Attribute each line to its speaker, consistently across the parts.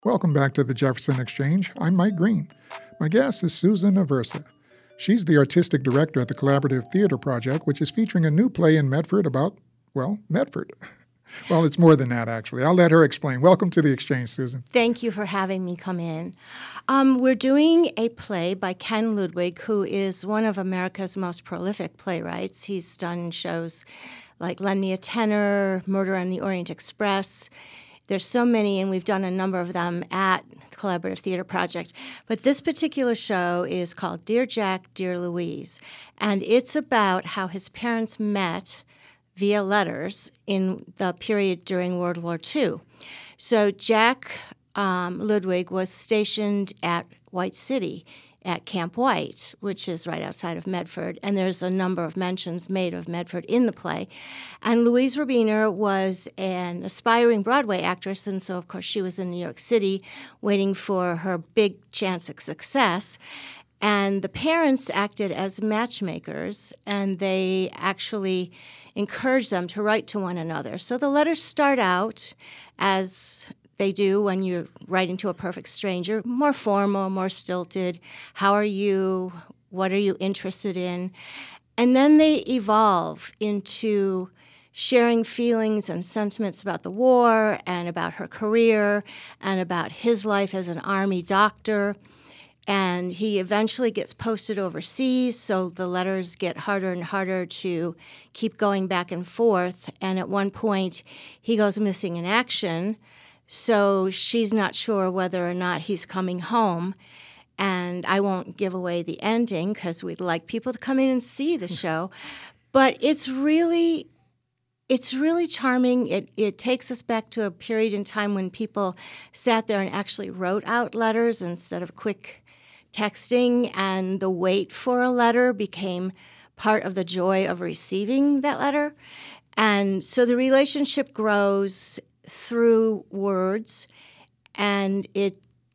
Speaker 1: Welcome back to the Jefferson Exchange. I'm Mike Green. My guest is Susan Aversa. She's the artistic director at the Collaborative Theater Project, which is featuring a new play in Medford about, Medford. Well, it's more than that, actually. I'll let her explain. Welcome to the Exchange, Susan.
Speaker 2: Thank you for having me come in. We're doing a play by Ken Ludwig, who is one of America's most prolific playwrights. He's done shows like Lend Me a Tenor, Murder on the Orient Express. There's so many, and we've done a number of them at the Collaborative Theater Project. But this particular show is called Dear Jack, Dear Louise, and it's about how his parents met via letters in the period during World War II. So Jack Ludwig was stationed at White City at Camp White, which is right outside of Medford, and there's a number of mentions made of Medford in the play. And Louise Robiner was an aspiring Broadway actress, and so, of course, she was in New York City waiting for her big chance of success. And the parents acted as matchmakers, and they actually encouraged them to write to one another. So the letters start out as they do when you're writing to a perfect stranger, more formal, more stilted. How are you? What are you interested in? And then they evolve into sharing feelings and sentiments about the war and about her career and about his life as an Army doctor. And he eventually gets posted overseas, so the letters get harder and harder to keep going back and forth. And at one point, he goes missing in action, so she's not sure whether or not he's coming home. And I won't give away the ending because we'd like people to come in and see the show. But it's really charming. It takes us back to a period in time when people sat there and actually wrote out letters instead of quick texting, and the wait for a letter became part of the joy of receiving that letter. And so the relationship grows through words, and it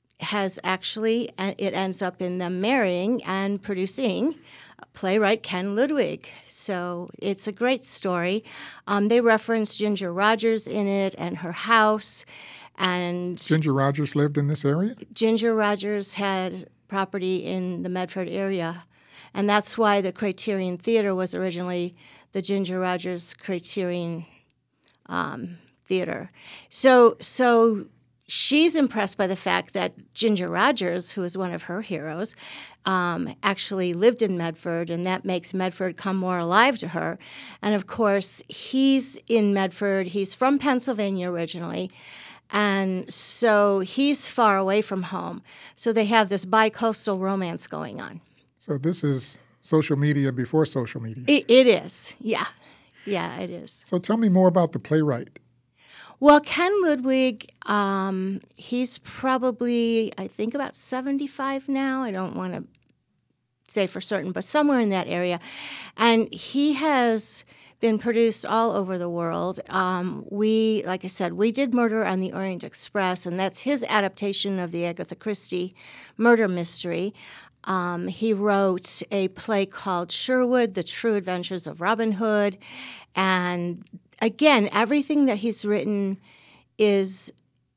Speaker 2: ends up in them marrying and producing playwright Ken Ludwig. So it's a great story. They reference Ginger Rogers in it and her house. And
Speaker 1: Ginger Rogers lived in this area?
Speaker 2: Ginger Rogers had property in the Medford area, and that's why the Criterion Theater was originally the Ginger Rogers Criterion Theater. So she's impressed by the fact that Ginger Rogers, who is one of her heroes, actually lived in Medford, and that makes Medford come more alive to her. And of course, he's in Medford. He's from Pennsylvania originally, and so he's far away from home. So they have this bi-coastal romance going on.
Speaker 1: So this is social media before social media.
Speaker 2: It is, yeah. Yeah, it is.
Speaker 1: So tell me more about the playwright.
Speaker 2: Well, Ken Ludwig, he's probably, I think, about 75 now. I don't want to say for certain, but somewhere in that area. And he has been produced all over the world. Like I said, we did Murder on the Orient Express, and that's his adaptation of the Agatha Christie murder mystery. He wrote a play called Sherwood, The True Adventures of Robin Hood, and again, everything that he's written is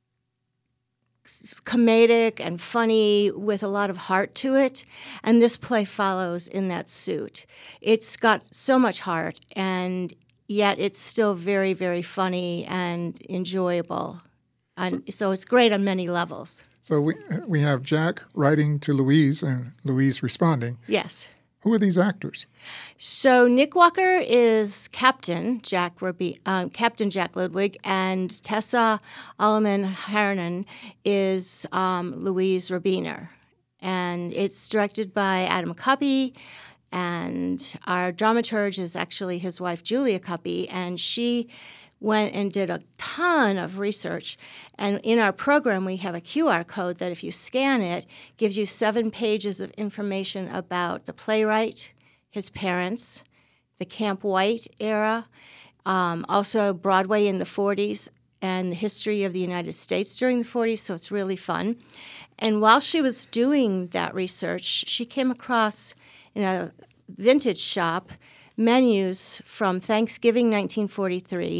Speaker 2: comedic and funny with a lot of heart to it, and this play follows in that suit. It's got so much heart, and yet it's still very, very funny and enjoyable. And so it's great on many levels.
Speaker 1: So we have Jack writing to Louise and Louise responding.
Speaker 2: Yes.
Speaker 1: Who are these actors?
Speaker 2: So Nick Walker is Captain Jack Ludwig, and Tessa Alleman-Hernan is Louise Robiner. And it's directed by Adam Cuppy, and our dramaturge is actually his wife, Julia Cuppy, and she went and did a ton of research. And in our program, we have a QR code that if you scan it, gives you 7 pages of information about the playwright, his parents, the Camp White era, also Broadway in the 40s, and the history of the United States during the 40s, so it's really fun. And while she was doing that research, she came across in a vintage shop menus from Thanksgiving 1943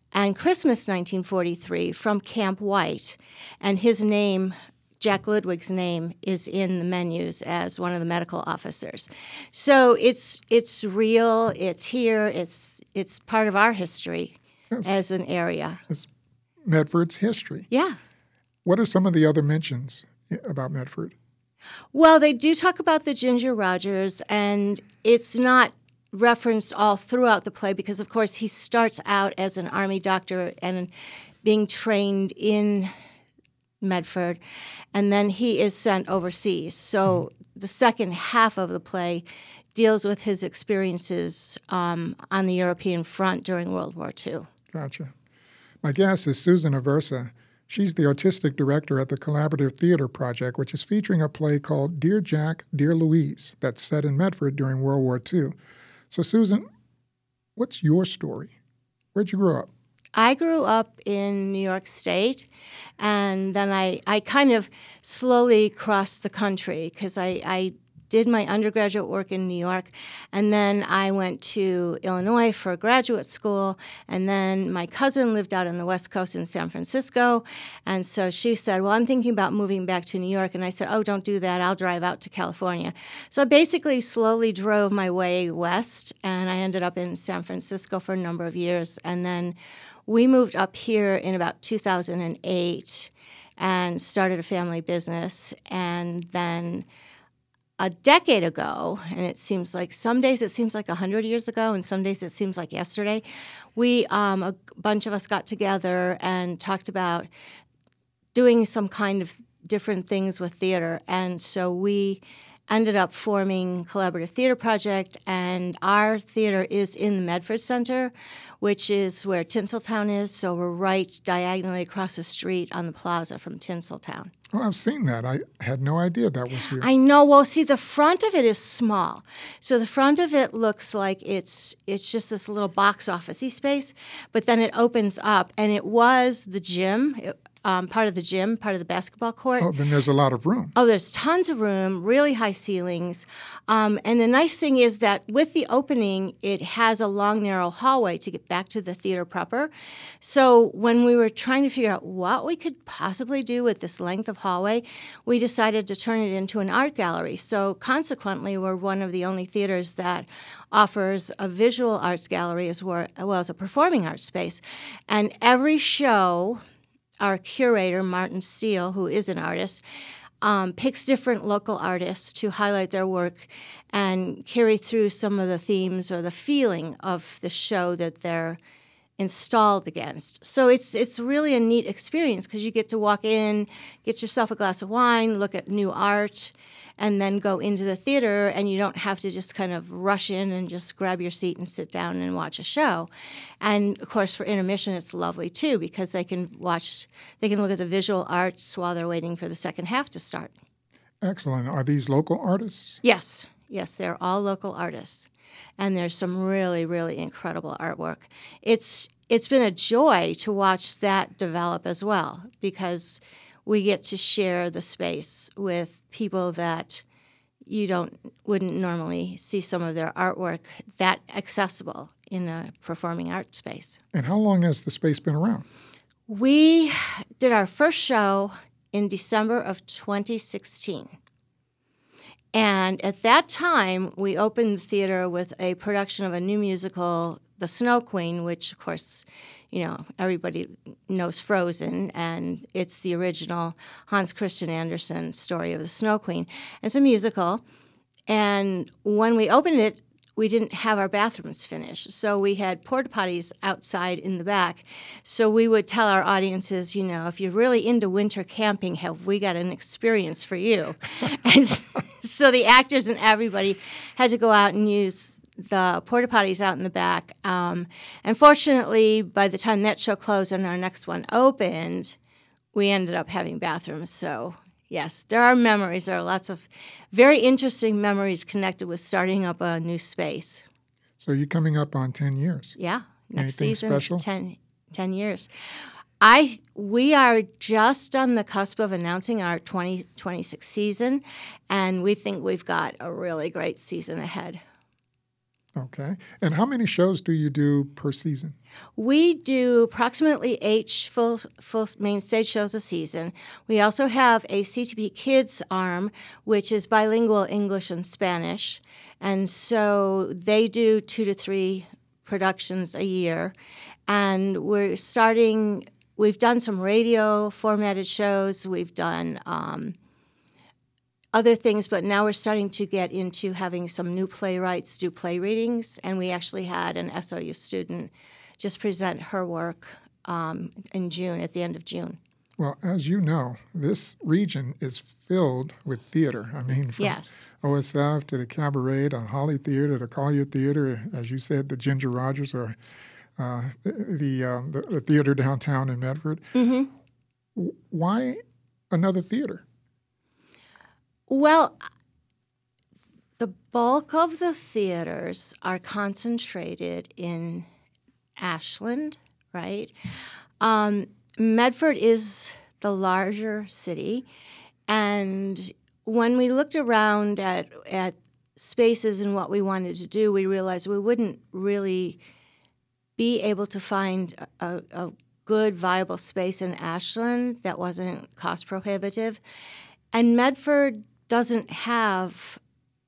Speaker 2: and Christmas 1943 from Camp White. And his name, Jack Ludwig's name, is in the menus as one of the medical officers. So it's real, it's here, it's part of our history as an area.
Speaker 1: It's Medford's history.
Speaker 2: Yeah.
Speaker 1: What are some of the other mentions about Medford?
Speaker 2: Well, they do talk about the Ginger Rogers, and it's not referenced all throughout the play because, of course, he starts out as an army doctor and being trained in Medford, and then he is sent overseas. So the second half of the play deals with his experiences on the European front during World War II.
Speaker 1: Gotcha. My guest is Susan Aversa. She's the artistic director at the Collaborative Theater Project, which is featuring a play called Dear Jack, Dear Louise that's set in Medford during World War II. So, Susan, what's your story? Where'd you grow up?
Speaker 2: I grew up in New York State, and then I kind of slowly crossed the country because I did my undergraduate work in New York, and then I went to Illinois for graduate school, and then my cousin lived out on the West Coast in San Francisco, and so she said, well, I'm thinking about moving back to New York, and I said, oh, don't do that, I'll drive out to California. So I basically slowly drove my way west, and I ended up in San Francisco for a number of years, and then we moved up here in about 2008 and started a family business, and then a decade ago, and it seems like some days it seems like 100 years ago, and some days it seems like yesterday, a bunch of us got together and talked about doing some kind of different things with theater, and so we ended up forming Collaborative Theater Project, and our theater is in the Medford Center, which is where Tinseltown is, so we're right diagonally across the street on the plaza from Tinseltown.
Speaker 1: Oh, I've seen that. I had no idea that was here.
Speaker 2: I know. Well, see, the front of it is small. So the front of it looks like it's just this little box office-y space, but then it opens up, and it was the gym, part of the basketball court.
Speaker 1: Oh, then there's a lot of room.
Speaker 2: Oh, there's tons of room, really high ceilings. And the nice thing is that with the opening, it has a long, narrow hallway to get back to the theater proper. So when we were trying to figure out what we could possibly do with this length of hallway, we decided to turn it into an art gallery. So consequently, we're one of the only theaters that offers a visual arts gallery as well as a performing arts space. And every show, our curator, Martin Steele, who is an artist, picks different local artists to highlight their work and carry through some of the themes or the feeling of the show that they're installed against. So it's really a neat experience because you get to walk in, get yourself a glass of wine, look at new art, and then go into the theater, and you don't have to just kind of rush in and just grab your seat and sit down and watch a show. And, of course, for intermission, it's lovely, too, because they can look at the visual arts while they're waiting for the second half to start.
Speaker 1: Excellent. Are these local artists?
Speaker 2: Yes, they're all local artists. And there's some really, really incredible artwork. It's been a joy to watch that develop as well, because we get to share the space with people that you wouldn't normally see some of their artwork that accessible in a performing arts space.
Speaker 1: And how long has the space been around?
Speaker 2: We did our first show in December of 2016. And at that time, we opened the theater with a production of a new musical, The Snow Queen, which, of course, everybody knows Frozen, and it's the original Hans Christian Andersen story of the Snow Queen. It's a musical, and when we opened it, we didn't have our bathrooms finished, so we had porta potties outside in the back. So we would tell our audiences, if you're really into winter camping, have we got an experience for you? And so the actors and everybody had to go out and use the porta potties out in the back. And fortunately, by the time that show closed and our next one opened, we ended up having bathrooms. So, yes, there are memories. There are lots of very interesting memories connected with starting up a new space.
Speaker 1: So you're coming up on 10 years.
Speaker 2: Yeah. Next
Speaker 1: Anything
Speaker 2: season
Speaker 1: special?
Speaker 2: is 10 years. We are just on the cusp of announcing our 2026 season, and we think we've got a really great season ahead.
Speaker 1: Okay. And how many shows do you do per season?
Speaker 2: We do approximately 8 full main stage shows a season. We also have a CTP Kids arm, which is bilingual English and Spanish. And so they do 2 to 3 productions a year. And we've done some radio formatted shows. We've done other things, but now we're starting to get into having some new playwrights do play readings, and we actually had an SOU student just present her work in June, at the end of June.
Speaker 1: Well, as you know, this region is filled with theater. I mean, from
Speaker 2: Yes.
Speaker 1: OSF to the Cabaret to Holly Theater to Collier Theater, as you said, the Ginger Rogers, or the theater downtown in Medford.
Speaker 2: Mm-hmm.
Speaker 1: Why another theater?
Speaker 2: Well, the bulk of the theaters are concentrated in Ashland, right? Medford is the larger city, and when we looked around at spaces and what we wanted to do, we realized we wouldn't really be able to find a good, viable space in Ashland that wasn't cost prohibitive. And Medford doesn't have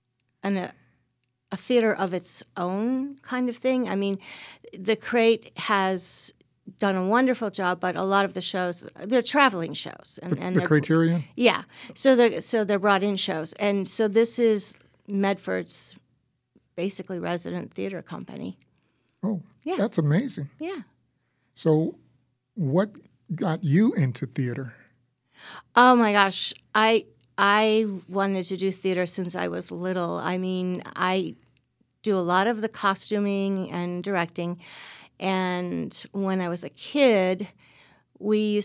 Speaker 2: a theater of its own kind of thing. I mean, the Crate has done a wonderful job, but a lot of the shows, they're traveling shows.
Speaker 1: And the Criterion?
Speaker 2: Yeah. So they're brought in shows. And so this is Medford's basically resident theater company.
Speaker 1: Oh,
Speaker 2: yeah.
Speaker 1: That's amazing.
Speaker 2: Yeah.
Speaker 1: So what got you into theater?
Speaker 2: Oh, my gosh. I wanted to do theater since I was little. I mean, I do a lot of the costuming and directing. And when I was a kid, we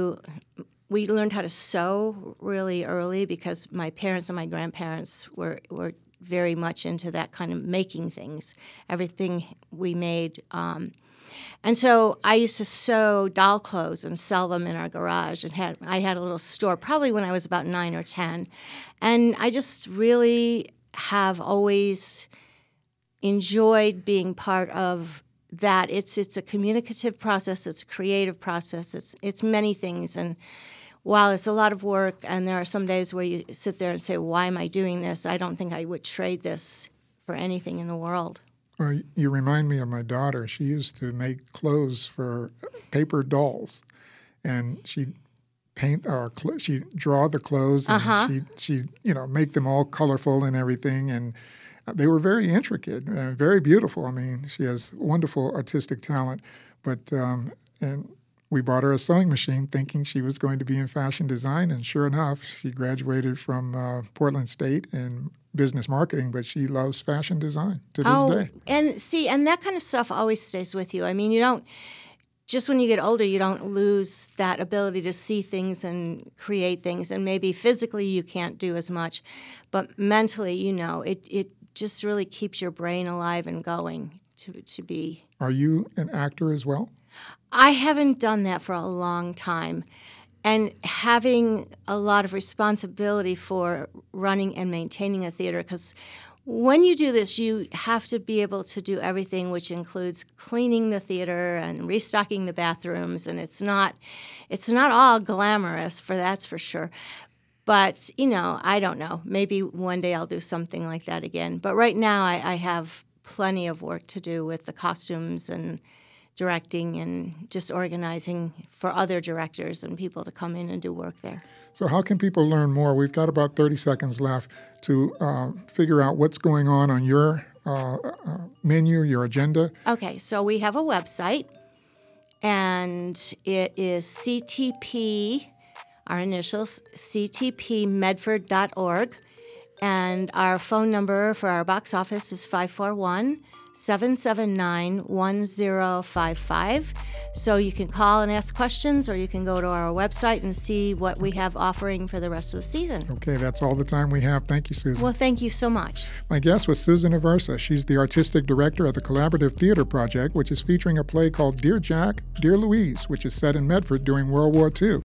Speaker 2: learned how to sew really early because my parents and my grandparents were very much into that kind of making things, everything we made. And so I used to sew doll clothes and sell them in our garage. And I had a little store probably when I was about 9 or 10. And I just really have always enjoyed being part of that. It's a communicative process. It's a creative process. It's many things. And while it's a lot of work, and there are some days where you sit there and say, why am I doing this? I don't think I would trade this for anything in the world.
Speaker 1: Well, you remind me of my daughter. She used to make clothes for paper dolls, and she'd paint she'd draw the clothes, and she'd make them all colorful and everything, and they were very intricate and very beautiful. I mean, she has wonderful artistic talent, but and we bought her a sewing machine thinking she was going to be in fashion design, and sure enough, she graduated from Portland State in business marketing, but she loves fashion design to this day.
Speaker 2: And that kind of stuff always stays with you. I mean, you don't, just when you get older, you don't lose that ability to see things and create things, and maybe physically you can't do as much, but mentally, it just really keeps your brain alive and going to be.
Speaker 1: Are you an actor as well?
Speaker 2: I haven't done that for a long time. And having a lot of responsibility for running and maintaining a theater, because when you do this, you have to be able to do everything, which includes cleaning the theater and restocking the bathrooms, and it's not all glamorous, that's for sure. But, I don't know. Maybe one day I'll do something like that again. But right now I have plenty of work to do with the costumes and directing and just organizing for other directors and people to come in and do work there.
Speaker 1: So how can people learn more? We've got about 30 seconds left to figure out what's going on your menu, your agenda.
Speaker 2: Okay, so we have a website, and it is CTP, our initials, ctpmedford.org, and our phone number for our box office is 541-779-1055. So you can call and ask questions, or you can go to our website and see what we have offering for the rest of the season.
Speaker 1: Okay, that's all the time we have. Thank you, Susan.
Speaker 2: Well, thank you so much.
Speaker 1: My guest was Susan Aversa. She's the artistic director of the Collaborative Theater Project, which is featuring a play called Dear Jack, Dear Louise, which is set in Medford during World War II.